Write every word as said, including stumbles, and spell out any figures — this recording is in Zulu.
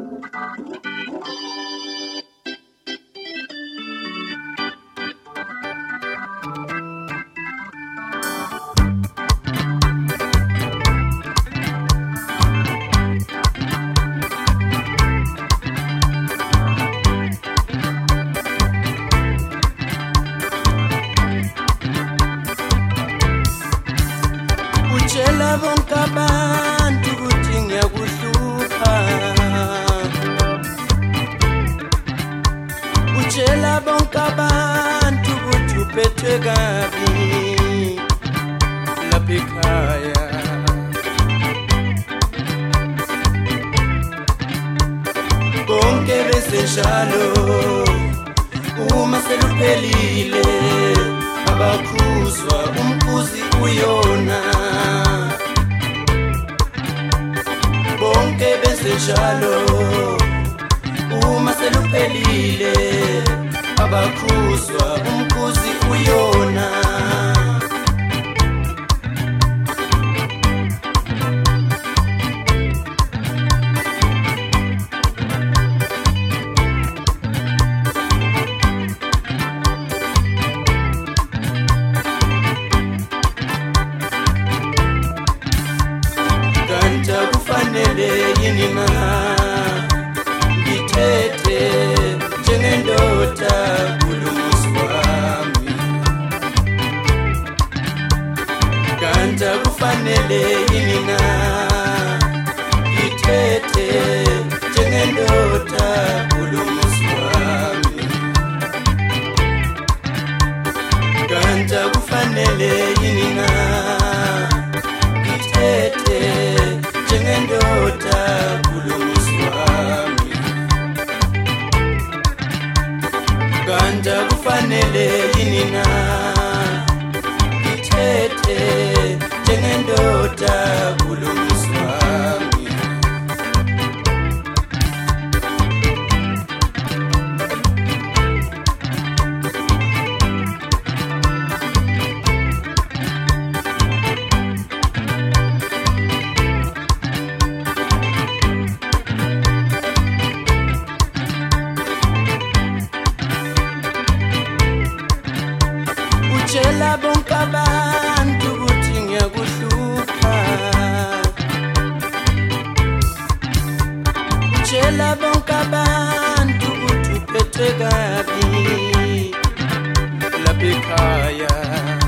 Utshela bonke abantu ukuthi ngiyakuhlupha. Utshela bonke abantu ukuthi uphethwe kabi lapha ekhaya. Bonke besenjalo uma seluphelile abakhuzwa umkhuzi uyona. Bonke besenjalo uma seluphelile abakhuzwa umkhuzi uyona. Kufanele yini na ngithethe njengendoda kulumuzi wami. Kanti kufanele yini na ngithethe njengendoda kulumuzi wami. Kanti kufanele yini na ngithethe njengendoda kulumuzi wami. Kanti kufanele yini na ngithethe njengendoda kulumuzi wami. Utshela bonke abantu ukuthi ngiyakuhlupha. Utshela bonke abantu ukuthi uphethwe kabi lapha ekhaya.